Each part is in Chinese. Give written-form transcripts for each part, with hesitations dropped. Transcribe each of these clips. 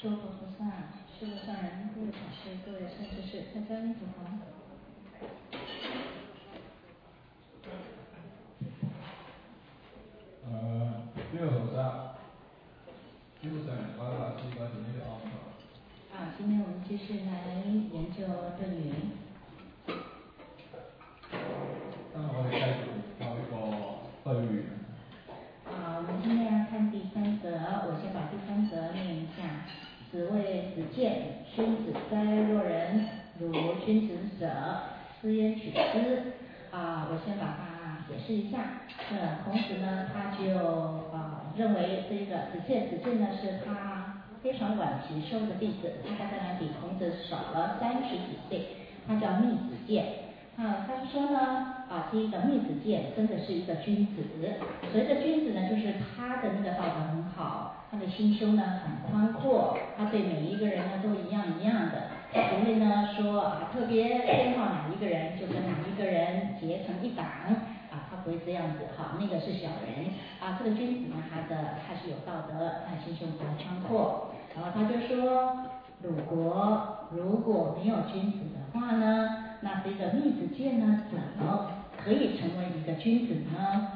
诸佛菩萨、诸佛上人、各位法师、各位善知识，大家弥陀佛。 诸位菩萨，基本上我哋老師嗰陣呢個安排。 今天我们继续来研究论语。 今日我哋繼續教呢個對語。 我们今天要看第三则，我先把第三则念一下。子谓子建：君子哉若人，如君子者，斯焉取斯。我先把它解释一下。孔子呢，他就认为这个子建呢是他非常晚期收的弟子，他大概呢比孔子少了30几岁，他叫密子建。他说呢，这一个密子建真的是一个君子。所谓的君子呢，就是他的那个道德很好，他的心胸呢很宽阔，他对每一个人呢都一样的，他不会呢说特别偏好哪一个人就跟哪一个人结成一党他不会这样子那个是小人这个君子呢，他是有道德，他心胸比较宽阔。然后他就说，鲁国如果没有君子的话呢，那这个密子建呢，怎么可以成为一个君子呢？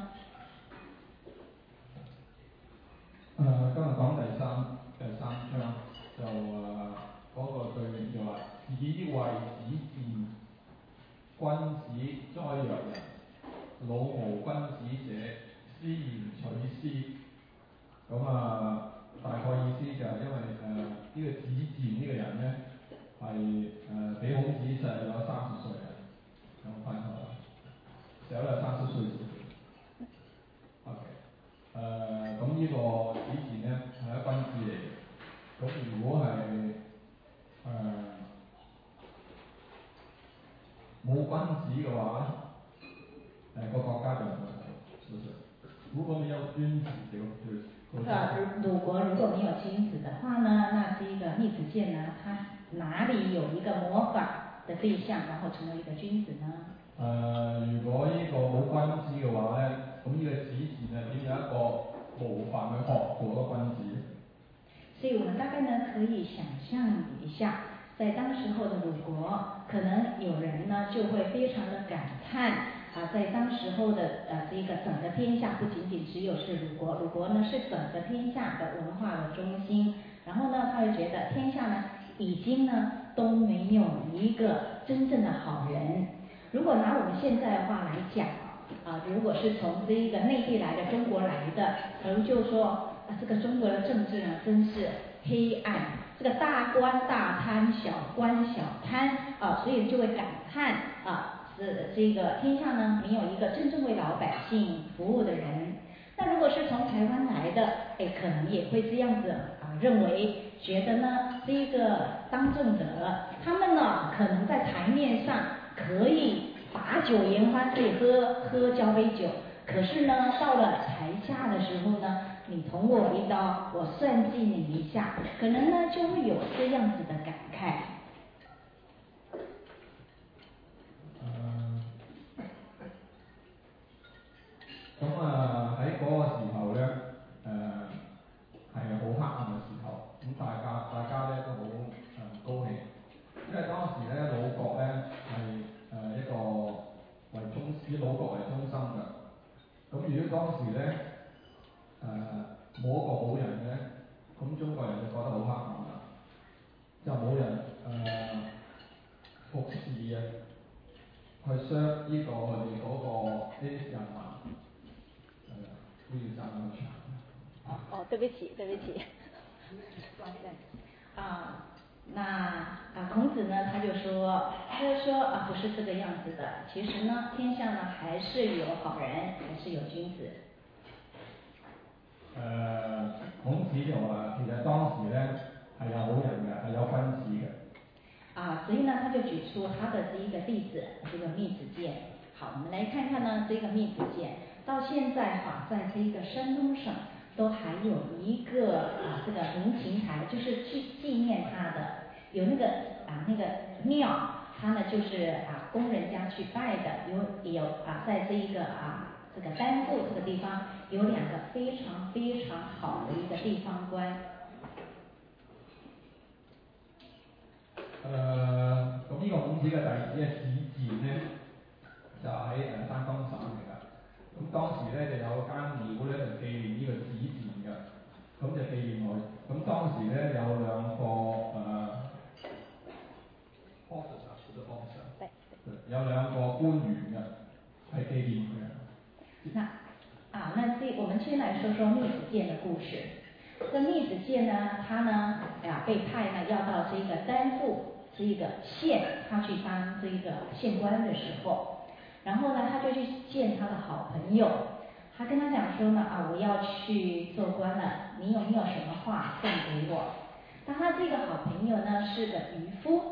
今日講第三章就嗰個對應就話：子謂子建，君子哉若人，魯無君子者，斯焉取斯。大概意思就係因為呢個子建呢個人咧係比孔子細咗30歲啊，有冇翻錯啊？小咗30歲左右。OK，咁呢個子建咧係一君子嚟嘅。咁如果係冇君子嘅話咧，個國家就唔會好，是不是？如果沒有君子就鲁國如果沒有君子的話呢，那這個密子建呢，他哪裡有一個模仿的對象，然後成為一個君子呢？ 如果呢個冇君子嘅話咧，咁呢個子建係點有一個模範去學做個君子？ 所以我們大概呢可以想象一下，在當時候的魯國，可能有人呢就會非常的感嘆在當時候的這個整個天下，不僅僅只有是魯國，魯國呢是整個天下的文化的中心。然後呢，他就覺得天下呢已經呢都沒有一個真正的好人。如果拿我們現在的話來講如果是從這一個內地來的中國來的，可能就說這個中國的政治呢真是黑暗，這個大官大貪，小官小貪所以就會感嘆這個天下呢沒有一個真正為老百姓服務的人。那如果是從台灣來的，可能也會這樣子認為，覺得呢這個當政者，他們呢可能在台面上可以把酒言歡，可以喝交杯酒，可是呢到了台下的時候呢，你捅我一刀，我算計你一下，可能呢就會有這樣子的感慨。 喺嗰個時候咧，係好黑暗嘅時候，咁大家咧都好高興，因為當時咧魯國咧係一個以魯國為中心嘅。咁如果當時咧冇一個好人咧，咁中國人就覺得好黑暗啦，就冇人服侍去傷呢個佢哋嗰個啲人民。不要站那麼長。 對不起。孔子呢，他就說不是這個樣子的。其實呢，天下呢還是有好人，還是有君子。 孔子就話，其實當時咧係有好人嘅，係有君子嘅。 所以呢，他就舉出他的這一個例子，這個密子建。好，我們來看看呢，這個密子建到現在在這個山東省都還有一個這個靈禽台，就是紀念他的，有那個廟，他呢就是供人家去拜的，有在這一個這個丹埠這個地方有2個非常非常好的一個地方官。 咁呢個孔子嘅弟子嘅子賤咧，就喺山東省嚟㗎。咁當時咧就有間廟咧就紀念呢個子賤嘅，咁就紀念佢。咁當時咧有兩個有兩個官員嘅係紀念佢嘅。 我們先來說說密子建的故事。這密子建呢，他呢被派呢要到這個丹父這個縣，他去當這個縣官的時候，然後呢他就去見他的好朋友，他跟他講說呢我要去做官了，你有沒有什麼話送給我？但他這個好朋友呢是個漁夫。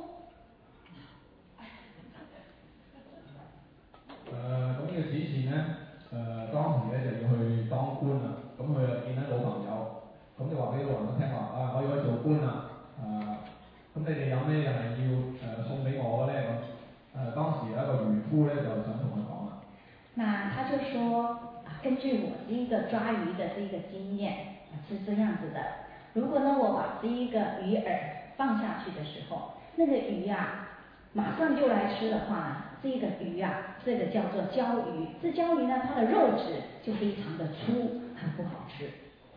咁呢個子賤咧，當時咧就要去當官啦。咁佢又見到老朋友，咁就話俾老朋友聽話我要去做官啦。咁你哋有咩係要送俾我嘅咧？咁當時有一個漁夫咧就想同佢講啦。 那他就說根據我這一個抓魚的這個經驗是這樣子的，如果呢我把這一個魚饵放下去的時候，那個魚馬上就來吃的話，這個魚這個叫做鮫魚。這鮫魚呢，它的肉質就非常的粗，很不好吃。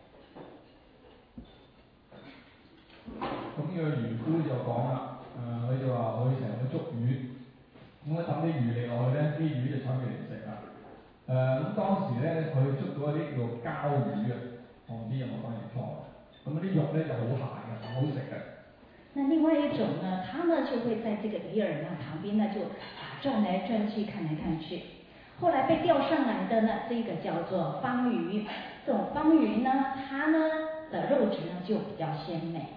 咁呢個漁夫就講啦，佢就話佢成日去捉魚，咁佢抌啲魚嚟落去咧，啲魚就搶佢嚟食啦。咁當時咧，佢捉到一啲叫鮫魚我唔知有冇翻譯錯。咁啲肉咧就好鹹嘅，好食嘅。 那另外一種呢，它呢就會在這個魚饵呢旁邊呢就轉來轉去，看來看去。後來被釣上來的呢，這個叫做方魚。這種方魚呢，它呢的肉質呢就比較鮮美。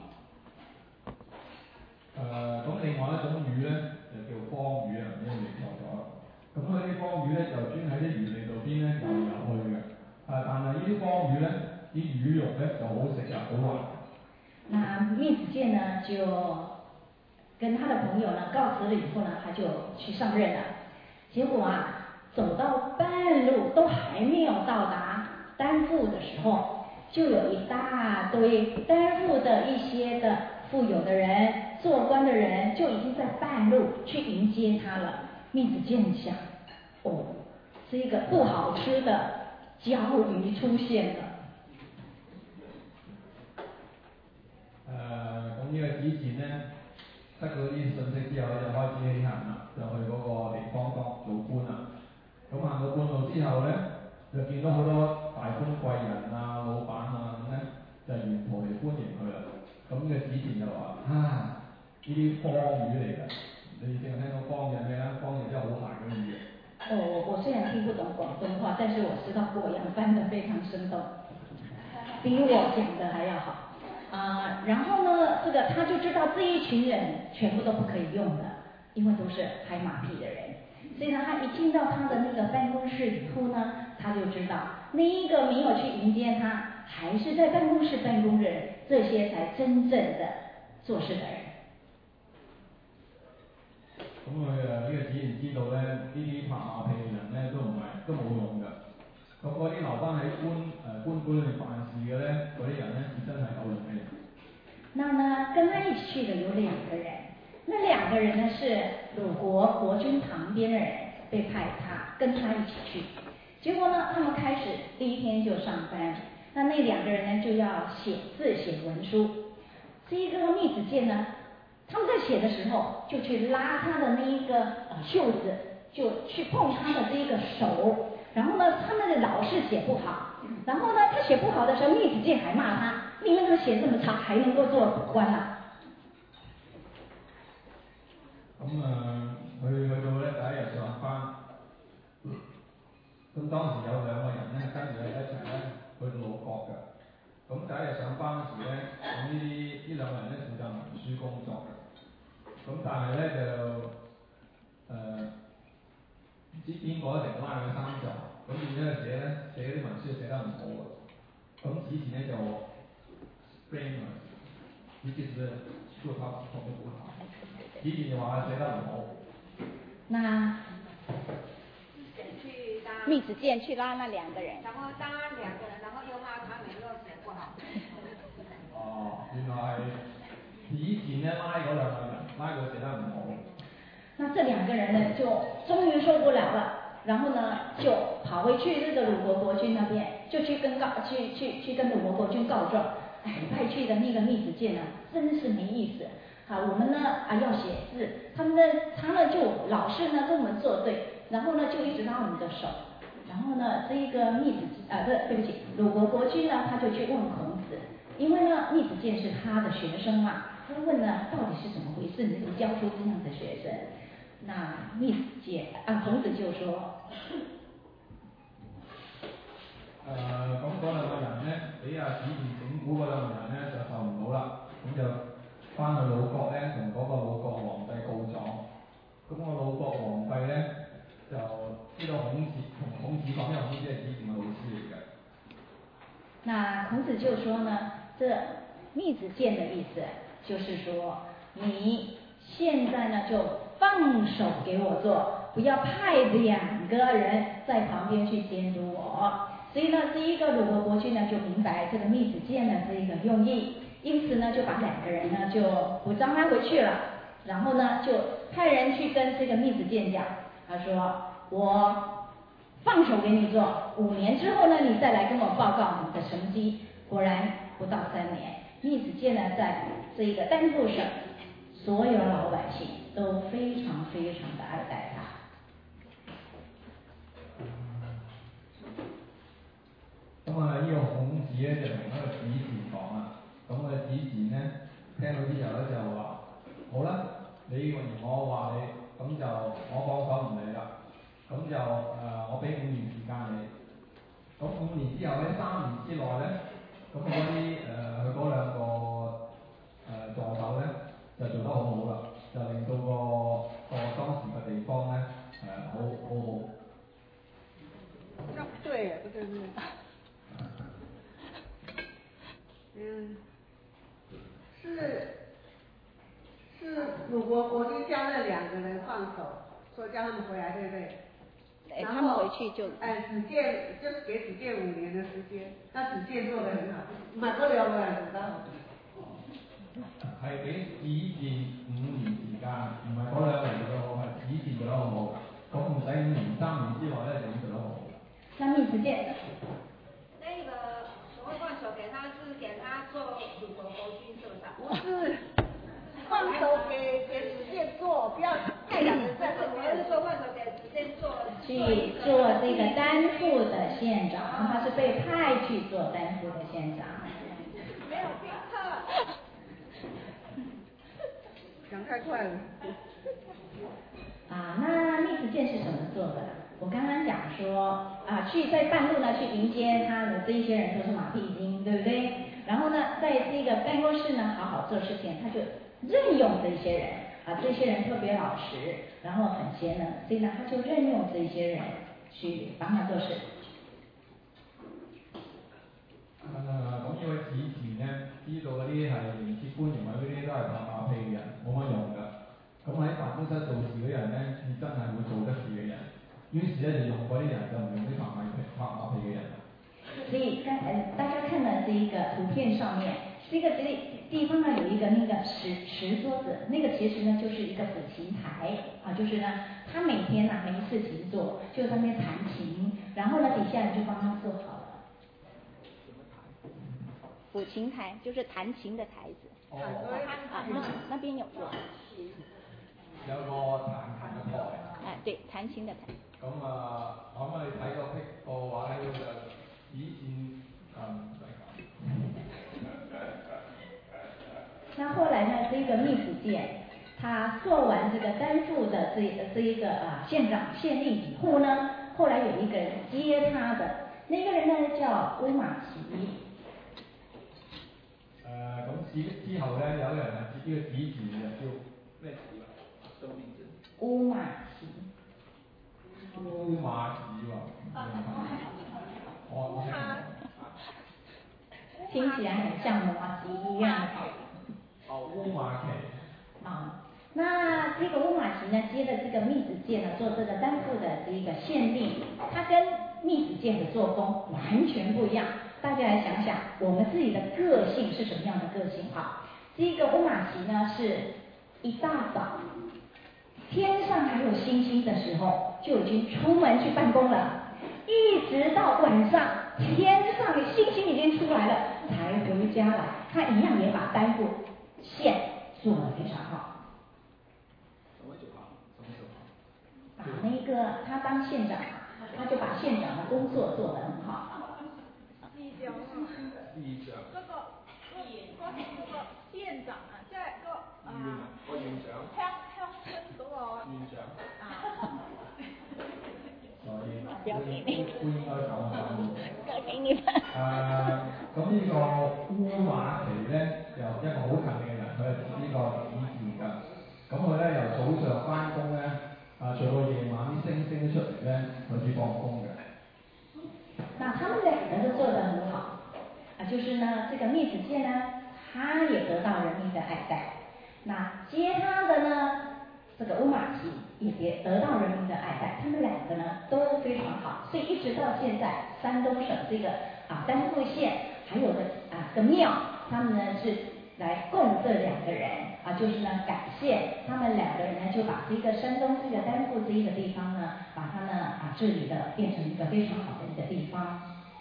咁另外一種魚咧就叫方魚唔知你錯咗。咁佢啲方魚咧就專喺啲魚脷度邊咧游嚟游去嘅。但係呢啲方魚咧，啲魚肉咧就好食好滑。 那密子建呢就跟他的朋友呢告辭了以後呢，他就去上任了。結果走到半路都還沒有到達丹父的時候，就有一大堆丹父的一些的富有的人、做官的人就已經在半路去迎接他了。密子建想，這個不好吃的鮫魚出現了。 咁呢個子賤咧，得到啲信息之後就開始起行啦，就去嗰個地方做官啦。咁行到半路之後咧，就見到好多大官貴人老闆咁咧，就沿途嚟歡迎佢啦。咁呢個子賤就話：呢啲方魚嚟㗎，你淨係聽到方嘅咩啦？方嘅真係好鹹嗰啲魚。 我雖然聽不懂廣東話，但是我知道過陽翻得非常生動，比我講的還要好。然後呢，他就知道這一群人全部都不可以用的，因為都是拍馬屁的人。所以呢，他一進到他的那個辦公室以後呢，他就知道那一個沒有去迎接他，還是在辦公室辦公的人，這些才真正的做事的人。 咁佢呢個子賤知道咧，呢啲拍馬屁嘅人咧都冇用㗎。咁嗰啲留翻喺官館裏面辦事嘅咧，嗰啲人咧是真係有用嘅人。 那呢，跟他一起去的有兩個人，那兩個人呢是魯國國君旁邊的人，被派跟他一起去。結果呢，他們開始第一天就上班，那兩個人呢就要寫字寫文書。這一個密子建呢，他們在寫的時候就去拉他的那一個袖子，就去碰他的這一個手。然後呢，他們老是寫不好。然後呢，他寫不好的時候，密子建還罵他：你們怎麼寫這麼差，還能夠做官啊？ 咁佢去到咧第一日上班，咁當時有兩個人咧跟住佢一齊咧去到魯國嘅。咁第一日上班嗰時咧，咁呢兩個人咧負責文書工作嘅。咁但係咧就唔知邊個一定拉佢衫袖，咁變咗寫啲文書寫得唔好啊。咁子賤咧就 blame 佢，其實做他做得不好。子賤就話佢寫得唔好。 那密子建去拉那兩個人， 然後當兩個人，然後又罵他們又寫不好。 原來係子賤咧拉嗰兩個人。 拉佢寫得唔好。 那这2个人呢，就终于受不了了，然后呢，就跑回去这个鲁国国君那边，就去跟鲁国国君告状。哎，派去的那个密子建呢，真是没意思。好，我们呢要写字，他呢就老是呢跟我们作对，然后呢就一直拉我们的手。然后呢，这一个对不起，鲁国国君呢，他就去问孔子，因为呢密子建是他的学生嘛，他问呢到底是怎么回事，你怎么教出这样的学生？那密子建孔子就說： 咁嗰2個人咧，俾阿子建整蠱嗰2個人咧就受唔到啦，咁就翻去魯國咧，同嗰個魯國皇帝告狀。咁個魯國皇帝咧就知道孔子同孔子講，因為孔子係子建嘅老師嚟嘅。 那孔子就說呢，這密子建的意思就是說，你現在呢就放手給我做，不要派2個人在旁邊去監督我。所以呢，這一個魯國國君呢就明白這個密子建的這一個用意，因此呢就把2個人呢就不招安回去了，然後呢就派人去跟這個密子建講，他說我放手給你做，5年之後呢你再來跟我報告你的成績。果然不到3年，密子建呢在這一個丹父省，所有老百姓都非常非常的愛戴他。 咁啊，呢個孔子咧就同一個子建講啦。咁個子建咧聽到之後咧就話：好啦，你既然我話你，咁就我放手唔理啦。咁就我俾5年時間你。咁5年之後咧，3年之內咧，咁嗰啲佢嗰2個助手咧就做得好好啦，就令到個當時嘅地方咧好好。 對呀，對。是鲁国国君叫那2個人放手，說叫他們回來，對不對？ 他們回去就子建就是給子建5年的時間，那子建做得很好，滿不了2個人知道。 係俾子建5年時間，唔係嗰2個人做得好，係子建做得好好。咁唔使5年3年之內咧就已經做得好好。 那密子建那個所謂放手給他，是給他做魯國國君，是不是？不是，放手給子建做，不要太兩人在這邊。我是說放手給子建做， 去做這個丹父的縣長，他是被派去做丹父的縣長。 沒有聽錯。講太快了。 那密子建是怎麼做的？我剛剛講說去在半路呢去迎接他的這一些人都是馬屁精，對不對？然後呢，在這個辦公室呢好好做事情，他就任用這些人這些人特別老實，然後很賢能，所以呢他就任用這些人去幫他做事。 咁呢位子建咧，知道嗰啲係唔接官員或者嗰啲都係拍馬屁嘅人，冇乜用㗎。咁喺辦公室做事嗰人咧，你真係會做得事嘅人。於是咧就用嗰啲人，就唔用啲拍馬屁嘅人。 所以大家看了這一個圖片上面，這個地方呢有一個那個石桌子，那個其實呢就是一個撫琴台就是呢他每天沒事情做，就在那邊彈琴，然後呢底下人就幫他做好了。撫琴台就是彈琴的台子。那邊有個。 有個彈琴嘅台。 對，彈琴的台。 咁我諗你睇個畫咧，就子建那後來呢，這個密子建，他做完這個丹父的這一個縣長縣令以後呢，後來有一個人接他的，那個人呢叫烏馬齊。 咁之後咧，有人係接呢個子建嘅，叫咩詞啊？個名字。 烏馬齊。 烏馬齊喎。 聽起來很像麻吉一樣。 烏馬齊。 那這個烏馬齊呢，接了這個密子建呢，做這個丹父的這個縣令，他跟密子建的作風完全不一樣。大家來想想，我們自己的個性是什麼樣的個性？這個烏馬齊呢是一大早天上还有星星的时候，就已经出门去办公了，一直到晚上天上的星星已经出来了，才回家来。他一样也把担负线做得非常好。把那个他当县长，他就把县长的工作做得很好。 县長啊，即係個縣長，鄉村嗰個縣長啊。 所以不應該講交給你吧。 咁呢個烏馬奇咧，又一個好近嘅人，佢係呢個子嗣㗎。咁佢咧由早上翻工咧，做到夜晚啲星星出嚟咧，佢先放工嘅。 那他们两个都做得很好就是呢，这个密子剑呢，他也得到人民的爱戴。那接他的呢，这个乌马奇也得到人民的爱戴，他们两个呢都非常好，所以一直到现在，山东省这个丹凤县还有个庙，他们呢是来供这两个人就是呢感谢他们两个人呢，就把这个山东这个丹凤这一个地方呢，把它呢治理的变成一个非常好的一个地方。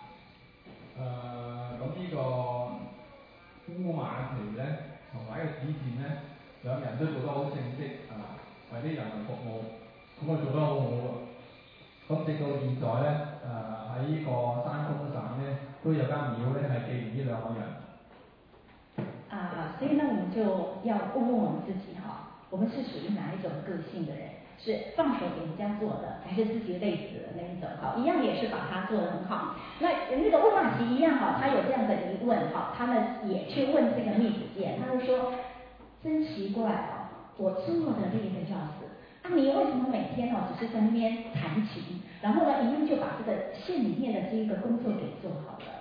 咁呢個烏馬奇咧，同埋呢個子嗣咧，兩人都做得好正式為啲人民服務，咁佢做得好好啊！咁直到現在咧，喺呢個山東省咧，都有間廟咧係紀念呢兩個人。 所以呢，我們就要問問我們自己我們是屬於哪一種個性的人？是放手給人家做的，還是自己累死的那一種？一樣也是把它做得很好。那個烏馬奇一樣他有這樣的疑問他們也去問這個密子劍，他就說：真奇怪我做的累得要死你為什麼每天只是在那邊彈琴，然後呢一樣就把這個縣裡面的這一個工作給做好了？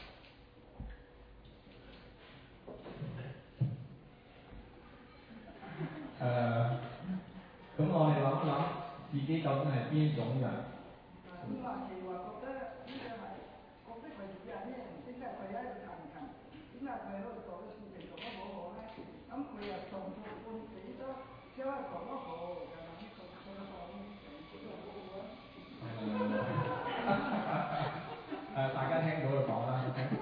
咁我哋諗一諗自己究竟係邊種人？ 烏馬奇話覺得呢個係覺得佢自己係咩人？點解佢喺度彈琴？點解佢喺度做嘅事情做得好好咧？咁佢又從做半死都將一講得好，就諗佢做得好， 大家聽到就講啦。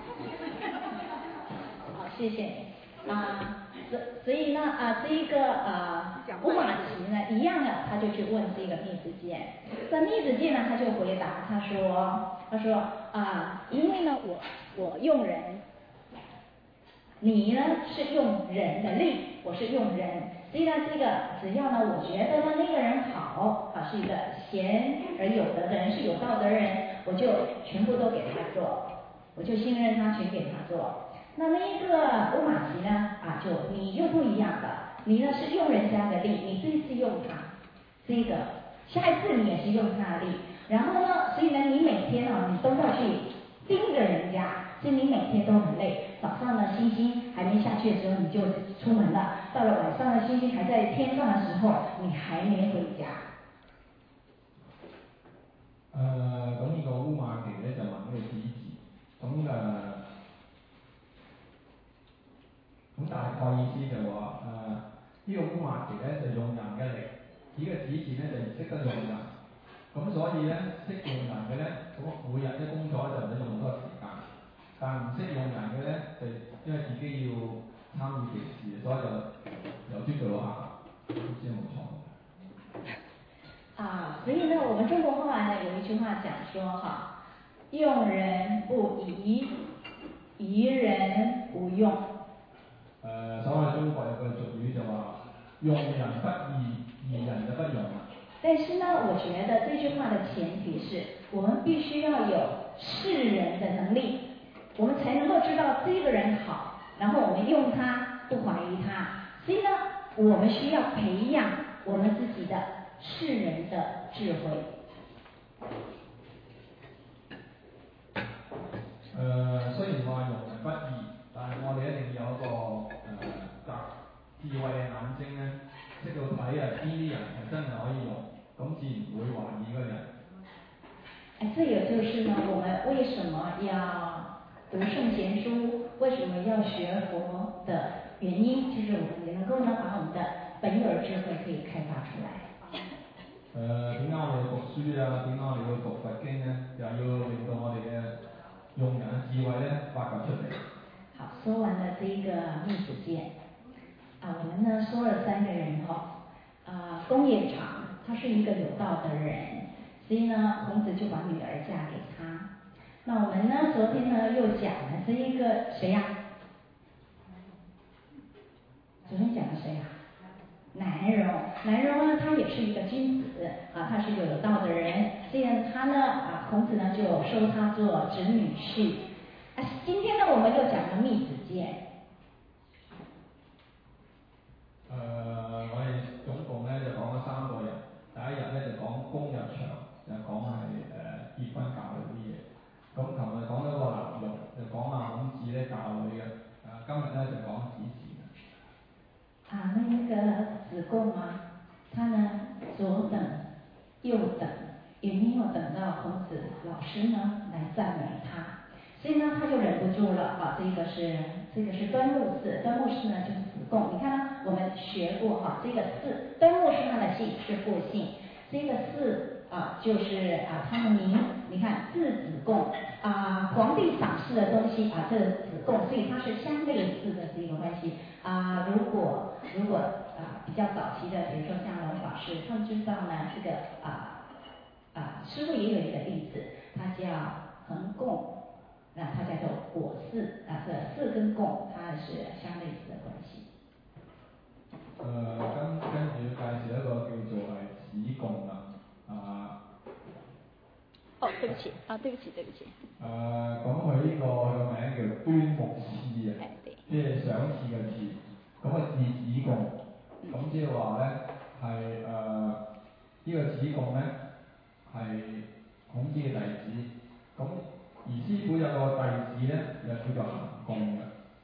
好，謝謝你所以呢這一個烏馬奇呢一樣的，他就去問這個密子劍。這密子劍呢，他就回答，他說因為呢我用人，你呢是用人的力，我是用人，所以呢這個只要呢我覺得呢那個人好是一個賢而有德的人，是有道德人，我就全部都給他做，我就信任他，全給他做。那一個烏馬奇呢就你又不一樣了，你呢是用人家的力，你這一次用它，這個下一次你也是用它的力，然後呢，所以呢你每天你都要去盯着人家，所以你每天都很累。早上呢星星還沒下去的時候你就出門了，到了晚上呢星星還在天上的時候，你還沒回家。 咁呢個烏馬奇咧就問呢個子嗣，咁大概意思就話呢個烏馬奇咧就用人嘅力，呢個子嗣咧就唔識得用人，咁所以咧識用人嘅咧，咁每日嘅工作就唔使用咁多時間，但唔識用人嘅咧就因為自己要參與其事，所以就由朝做到下，先冇錯。 所以呢，我們中國話呢有一句話講說用人不疑，疑人不用。 所謂中國有個俗語就話用人不疑，疑人就不用啦。 但是呢，我覺得這句話的前提是我們必須要有識人的能力，我們才能夠知道這個人好，然後我們用他不懷疑他。所以呢，我們需要培養我們自己的識人的智慧。 雖然話用人不疑，但係我哋一定要有一個智慧嘅眼睛咧，識到睇邊啲人係真係可以用，咁自然唔會懷疑嗰個人。 這也就是呢，我們為什麼要讀聖賢書，為什麼要學佛的原因，就是我們也能夠呢把我們的本有的智慧可以开发出来。 點解我哋要讀書啊？點解我哋要讀佛經咧？就係要令到我哋嘅用人嘅智慧咧發掘出嚟。 好，说完了这个密子见我们呢说了3个人公冶长他是一个有道的人，所以呢孔子就把女儿嫁给他。那我们呢昨天呢又讲了这一个谁呀？昨天讲的谁呀？南荣。南荣呢他也是一个君子他是有道的人，所以他呢孔子呢就收他做侄女婿。今天呢我们又讲了密子见。 我哋總共咧就講咗3個人。第一日咧就講公日長，就講係結婚教女啲嘢。咁琴日講咗個男傭，就講孔子咧教女嘅。今日咧就講子嗣。 那個子貢他呢左等右等，也沒有等到孔子老師呢來讚美他，所以呢他就忍不住了這個是端木嗣，端木嗣呢就是子貢。你看我們學過這個嗣，端木是他的姓，是父姓，這個嗣就是他的名。你看字子貢皇帝賞識的東西這個子貢，所以它是相類似的這個關係如果比較早期的，比如說像龍法師，他們知道呢這個師父也有一個弟子，他叫桓貢，他叫做果嗣這嗣跟貢它是相類似的關係。 跟住要介紹一個叫做子貢對不起咁佢呢個名叫端木賜即係賞賜嘅賜。咁字子貢，咁即係話咧係呢個子貢咧係孔子嘅弟子。咁而師傅有個弟子咧，又叫做桓貢嘅。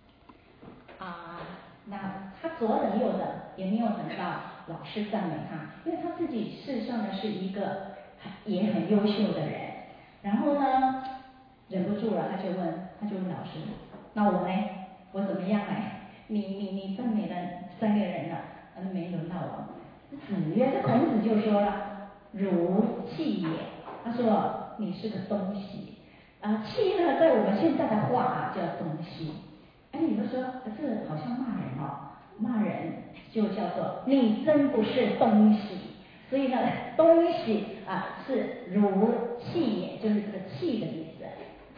那他左等右等也沒有等到老師讚美他，因為他自己事實上呢是一個也很優秀的人。然後呢忍不住了，他就問老師，那我呢？我怎麼樣呢？你讚美了3個人了，沒輪到我。子曰，這孔子就說了，汝棄也。他說你是個東西棄呢，在我們現在的話叫東西。你就說這好像罵人罵人就叫做你真不是東西。所以呢，東西是汝棄也，就是這個棄的意思。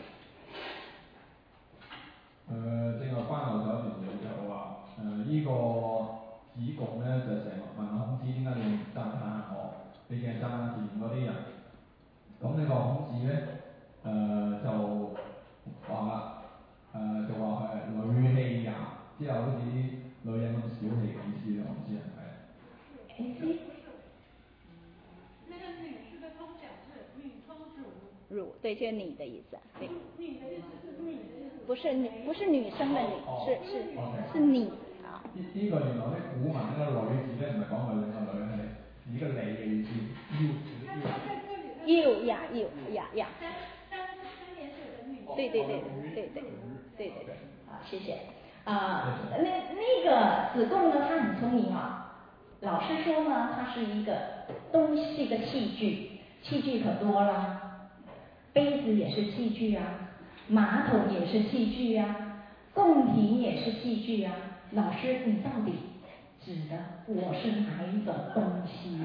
正話翻漏咗一段嘢就話呢個子貢咧就成日問孔子點解你唔讚歎我，你淨係讚下前面嗰啲人。咁呢個孔子咧就話就話女棄也，即係好似啲女人咁小氣嘅意思咯，唔知係咪？ 那個女士的通講是女通汝，對，就是你的意思。對。 女的意思是女， 不是女生的女，是你呢個原來咧古文呢個女字咧唔係講女人個女，係指個你嘅意思。 右呀。對，謝謝。那個子貢呢，他很聰明老師說呢，它是一個東西的器具，器具可多了，杯子也是器具馬桶也是器具貢品也是器具老師，你到底指的我是哪一種東西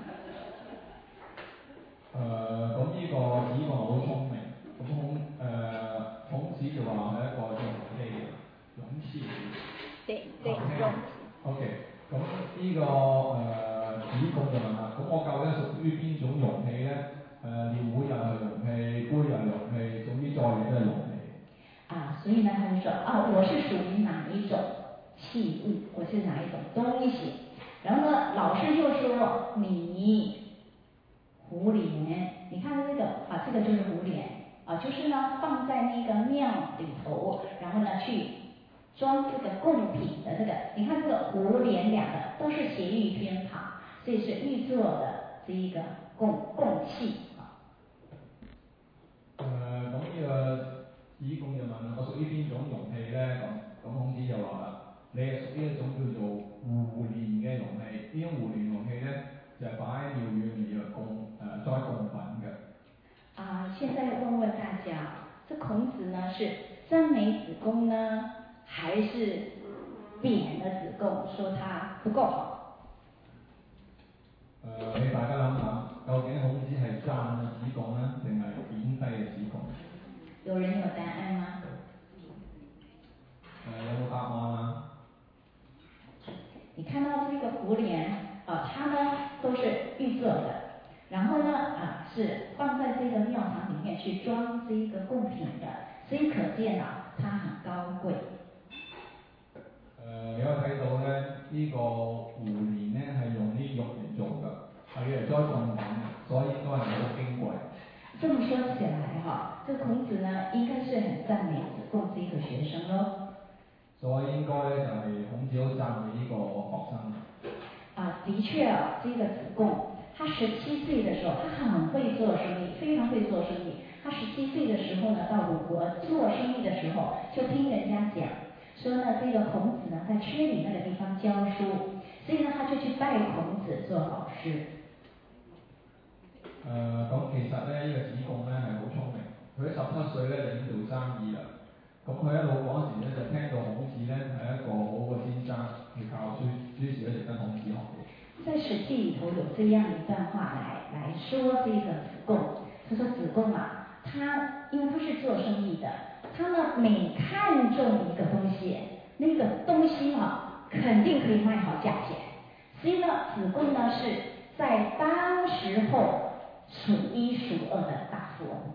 咁呢個子貢好聰明，孔子就話係一個容器。 對。 OK，咁呢個子貢就問啦，咁我究竟屬於邊種容器咧？尿壺又係容器，杯又係容器，總之再嘢都係容器。 所以呢，他就說我是屬於哪一種器物，我是哪一種東西。然後呢，老師就說你壺蓮，你看這個這個就是壺蓮就是呢放在那個廟裏頭，然後呢去裝這個貢品的這個，你看這個壺蓮兩個都是諧音偏旁，所以是玉做的這一個貢器咁呢個子貢就問我屬於邊種容器咧？咁孔子就話啦，你係屬於一種叫做壺蓮嘅容器。 现在问问大家，这孔子呢是赞美子贡呢，还是贬了子贡，说他不够好？ 俾大家諗諗，究竟孔子係讚子貢呢，定係貶低子貢？ 有人有答案嗎？ 有冇答案啊？ 你看到这个胡莲它呢都是玉做的，然后呢是放在这个庙堂里面去装这一个贡品的，所以可見它很高貴。 你可以睇到咧，呢、個胡蓮咧係用啲玉嚟做㗎，係嚟裝貢品，所以應該係好矜貴。 這麼說起來這孔子呢應該是很讚美子貢這個學生咯。 所以應該咧就係孔子好讚美呢個學生。 的確這個子貢，他17歲的時候，他很會做生意，非常會做生意。他17歲的時候呢，到魯國做生意的時候，就聽人家講，說呢，這個孔子呢，在圈裡那個地方教書，所以呢，他就去拜孔子做老師。 咁其實咧，呢個子貢咧係好聰明，佢17歲咧就已經做生意啦。咁佢喺魯國嗰時咧就聽到孔子咧係一個好嘅先生，去教書，於是咧就跟孔子學嘢。 在《史記》裡頭有這樣一段話來說這個子貢，他說子貢他因為他是做生意的，他呢每看中一個東西，那個東西肯定可以賣好價錢，所以呢子貢呢是在當時候數1數2的大富翁。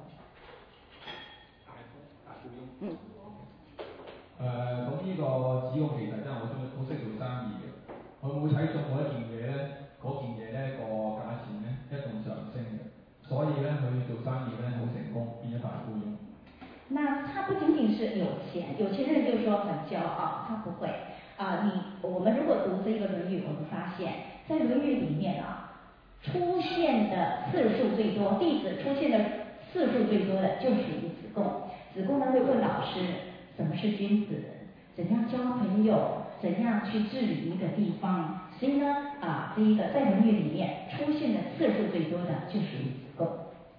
咁呢個子貢其實真係好識做生意嘅，佢每睇中嗰件嘢咧，個價錢咧一動上升嘅，所以咧佢做生意咧好成功，變咗大富翁。 那他不僅僅是有錢，有錢人就說很驕傲，他不會我們如果讀這個《論語》，我們發現，在《論語》裡面出現的次數最多，弟子出現的次數最多的就屬於子貢。子貢呢會問老師，什麼是君子？怎樣交朋友？怎樣去治理一個地方？所以呢，這一個在《論語》裡面出現的次數最多的就屬於子貢。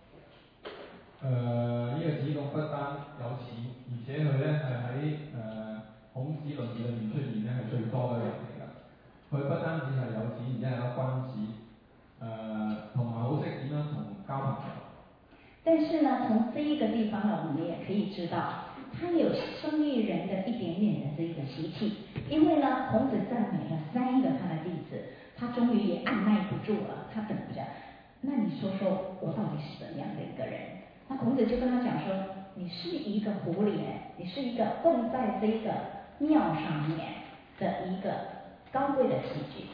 呢個子貢不單有錢，而且佢咧係喺孔子論語裏面出現咧係最多嘅人嚟㗎。佢不單止係有錢，而且係一個君子，同埋好識點樣同交朋友。 但是呢，從這一個地方呢，我們也可以知道，他有生意人的一點點的這個習氣。因為呢，孔子讚美了3個他的弟子，他終於也按捺不住了，他等着。那你說說我到底是怎樣的一個人？那孔子就跟他講說，你是一個胡蓮，你是一個供在這個廟上面的一個高貴的器具。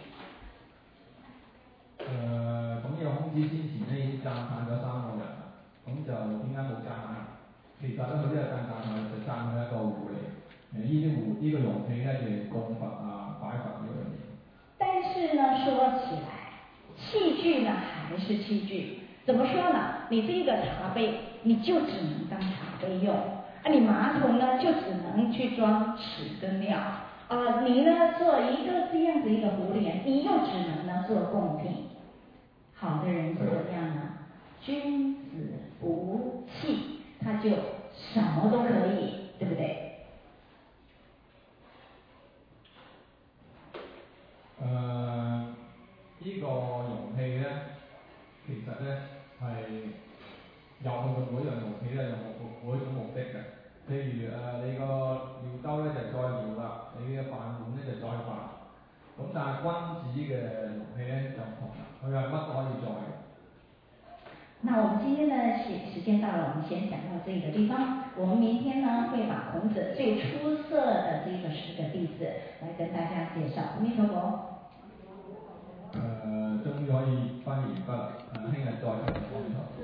咁呢個孔子先前咧已經讚歎咗3個人啦，咁就點解冇讚歎？其實咧佢都有讚佢，就讚佢一個胡蓮。呢個容器咧就供佛擺佛呢樣嘢。 但是呢，說起來，器具呢還是器具。怎麼說呢？你這個茶杯，你就只能當茶杯用；你馬桶呢，就只能去裝屎跟尿。你呢做一個這樣子一個胡蓮，你又只能呢做貢品。好的人是怎樣呢？君子不器，他就什麼都可以，對不對？ 呢個容器咧，其實咧係有每樣容器咧有每一種目的嘅。譬如你個尿兜咧就載尿啦，你嘅飯碗咧就載飯。咁但係君子嘅容器咧就唔同啦，佢係乜都可以載嘅。 那我們今天呢，時間到了，我們先講到這個地方。我們明天呢，會把孔子最出色的這個10個弟子來跟大家介紹。阿彌陀佛。終於可以翻譯完畢啦，聽日再講阿彌陀佛。